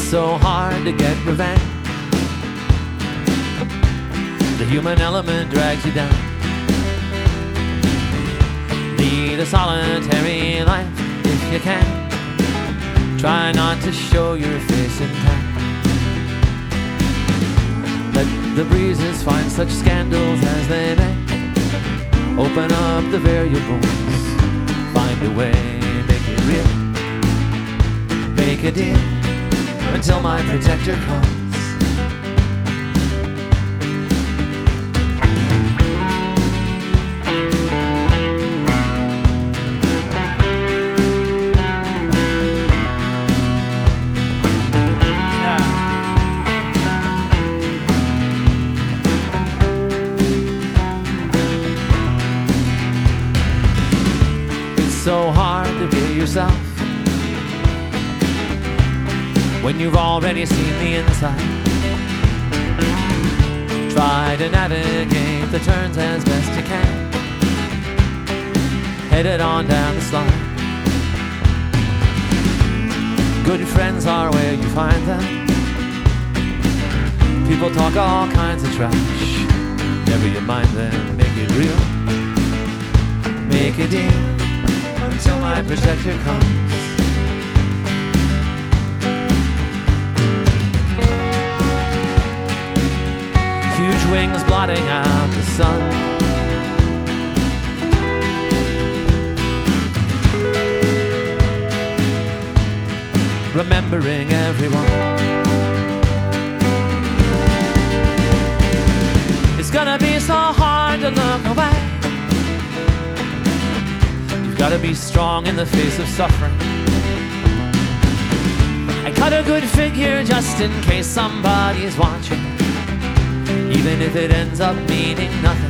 so hard to get revenge. The human element drags you down. Lead a solitary life if you can. Try not to show your face in town. Let the breezes find such scandals as they may. Open up the variables, find a way, make it real. Make a deal until my protector comes. So hard to be yourself when you've already seen the inside. Try to navigate the turns as best you can. Headed on down the slide. Good friends are where you find them. People talk all kinds of trash. Never you mind them, make it real. Make a deal until my protector comes. Huge wings blotting out the sun. Remembering everyone. It's gonna be so hard to look away. Gotta be strong in the face of suffering. I cut a good figure just in case somebody's watching, even if it ends up meaning nothing.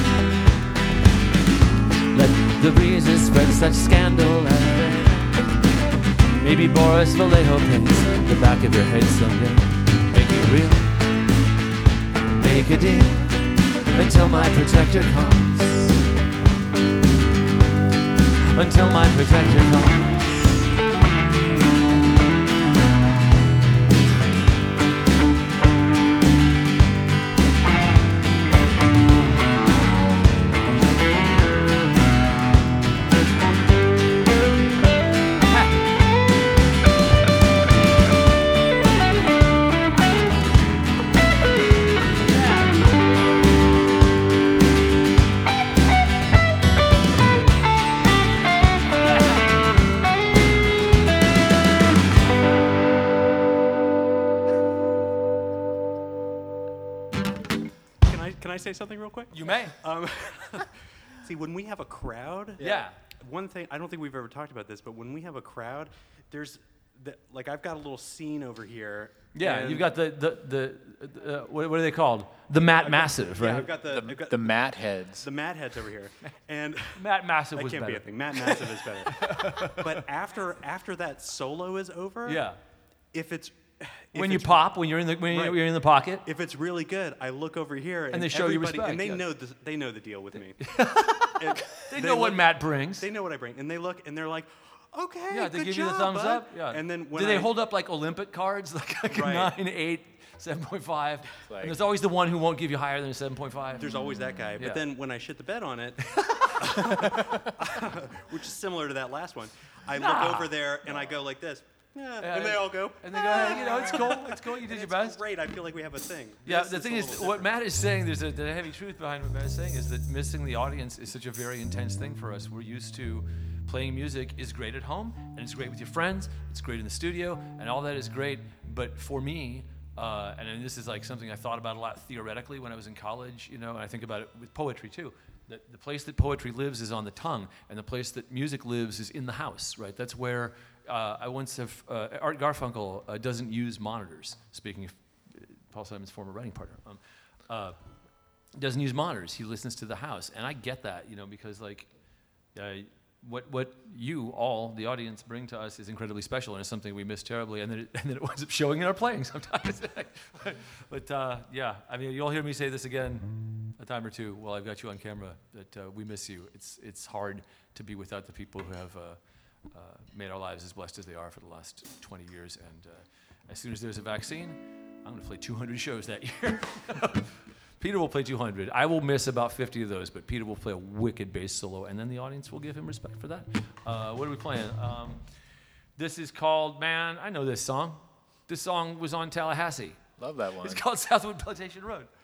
Let the breezes spread such scandal and rain. Maybe Boris Vallejo paints the back of your head someday. Make it real. Make a deal until my protector comes. Until my protector comes. Can I say something real quick? You may. See, when we have a crowd, Yeah. One thing, I don't think we've ever talked about this, but when we have a crowd, there's, like I've got a little scene over here. Yeah, you've got the what are they called? The Matt Massive, right? Yeah, I've got The Matt heads. the Matt heads over here, and Matt Massive that was can't better. be a thing. Matt Massive is better. But after that solo is over, Yeah. if it's When you pop, when you're in the you're in the pocket. if it's really good, I look over here and they show you everybody, respect, and they yeah. know they know the deal with me. And They know what look- Matt brings. They know what I bring, and they look and they're like, "Okay, Yeah, they good give you the job, thumbs bud." up. Yeah. And then when do they hold up like Olympic cards, like a Right. 9, 8, 7.5? Like- And there's always the one who won't give you higher than a 7.5. There's always that guy. Yeah. But then when I shit the bed on it, which is similar to that last one, I look over there and I go like this. Yeah, and they all go. And they go, hey, you know, it's cool. It's cool. You did your It's best. great. I feel like we have a thing. Yeah, This the thing a is, little what different. Matt is saying, there's a heavy truth behind what Matt is saying, is that missing the audience is such a very intense thing for us. We're used to playing music is great at home, and it's great with your friends, it's great in the studio, and all that is great. But for me, and this is like something I thought about a lot theoretically when I was in college, you know, and I think about it with poetry too. That the place that poetry lives is on the tongue, and the place that music lives is in the house, right? That's where I once have, Art Garfunkel doesn't use monitors, speaking of Paul Simon's former writing partner. Doesn't use monitors, he listens to the house. And I get that, you know, because like, what you all, the audience, bring to us is incredibly special, and it's something we miss terribly, and then it winds up showing in our playing sometimes. But yeah, I mean, you'll hear me say this again a time or two while I've got you on camera, that we miss you. It's hard to be without the people who have made our lives as blessed as they are for the last 20 years. And as soon as there's a vaccine, I'm going to play 200 shows that year. Peter will play 200. I will miss about 50 of those, but Peter will play a wicked bass solo, and then the audience will give him respect for that. What are we playing? This is called, man, I know this song. This song was on Tallahassee. Love that one. It's called Southwood Plantation Road.